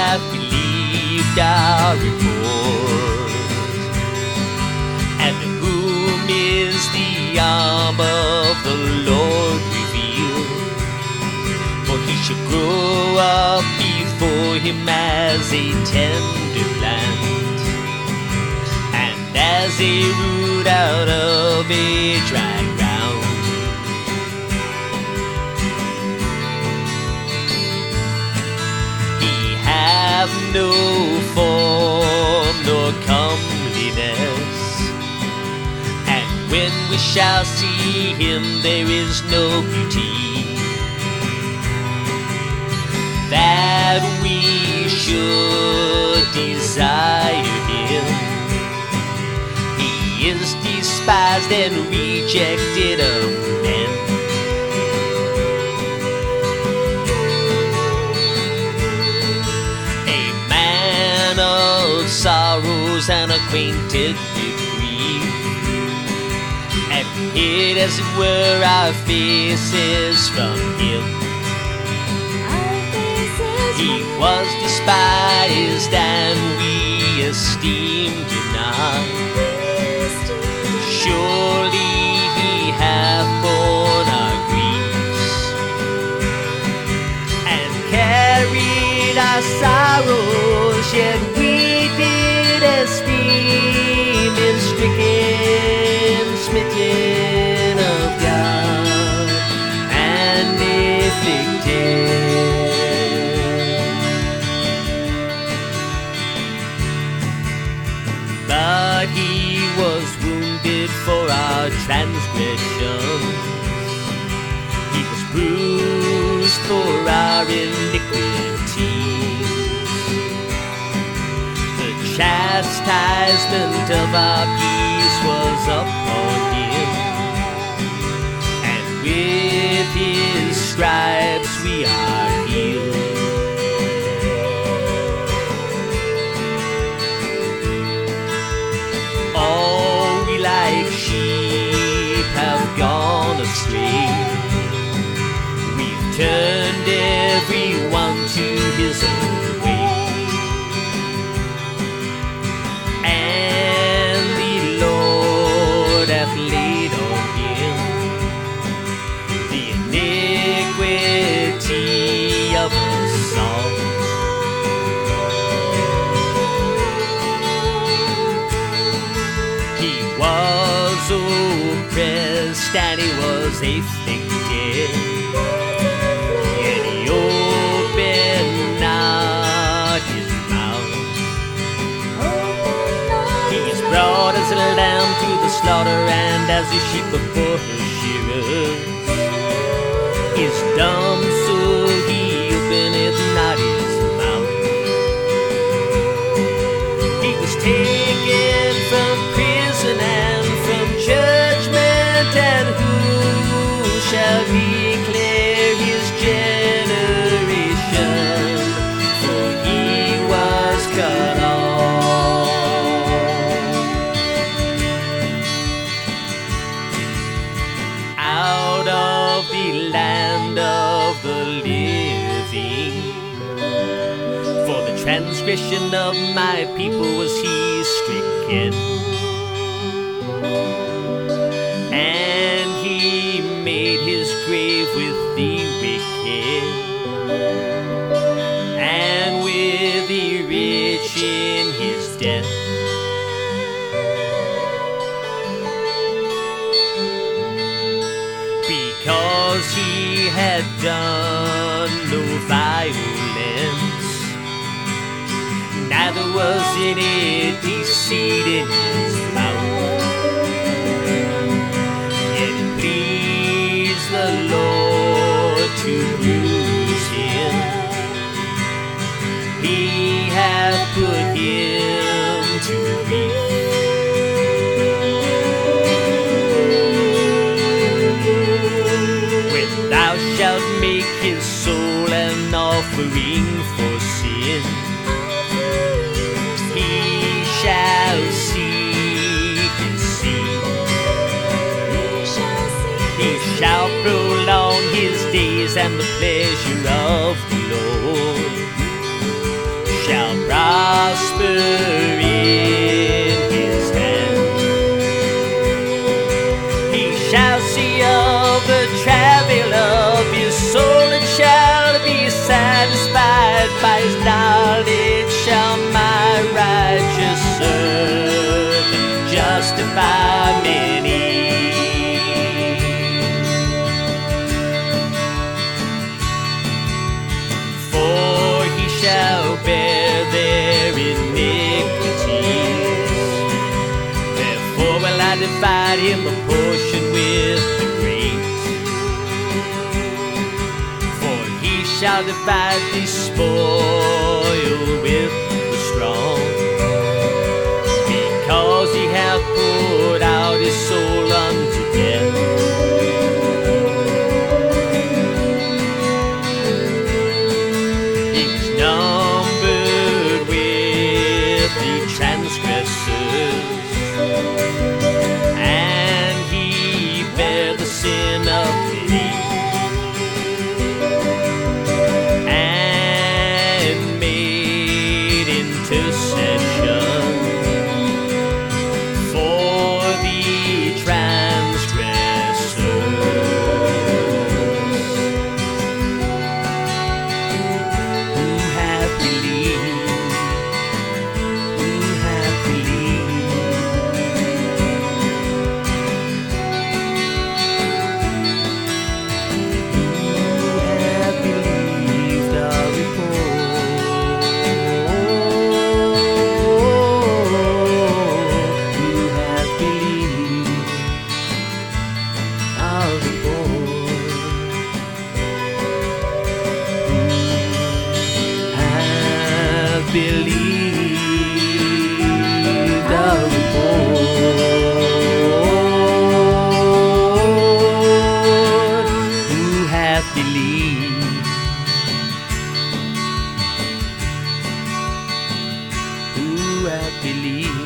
have believed our report. And to whom is the arm of the Lord revealed? For he shall grow up before him as a tender plant, and as a root out of a dry ground. He hath no form nor comeliness, and when we shall see him there is no beauty that we should desire him. He is despised and rejected of men, a man of sorrows and acquainted with grief, and we hid as it were our faces from him. He was despised and we esteemed him not. Surely he hath borne our griefs and carried our sorrows, yet we did esteem him stricken, smitten of God, and afflicted. But he was wounded for our transgressions, he was bruised for our iniquities. The chastisement of our peace was upon him, and with his stripes we are healed. All we like sheep have gone astray. We've turned everyone to his own way, and the Lord hath laid on him the iniquity of us all. He was oppressed and he was afflicted, yet he opened not his mouth. He is brought as a lamb to the slaughter, and as a sheep before her shearers is dumb, so he openeth not his mouth. He was taken from prison and from judgment, and who shall declare his generation? For he was cut off out of the land of the living. For the transgression of my people was he stricken, and he made his grave with the wicked and with the rich in his death. Because he had done no violence, neither was any deceit in his mouth. Yet it pleased the Lord to bruise him. He hath put him to grief. When thou shalt make his soul an offering for sin, he shall see his seed. He shall prolong his days, and the pleasure of the Lord paper in his hand. He shall see of the travel of his soul, and shall be satisfied by his knowledge. Shall my righteous servant justify many? For he shall bear their iniquities. Therefore will I divide him a portion with the great. For he shall divide the spoil with the strong, because he hath poured out his soul unto death. He was numbered with the transgressors, and he bare the sin of many, and made intercession for the transgressors. Who have believed? Who have believed? Who have believed our report? Who have believed our report? Have believed our report. Who have believed? Who have believed?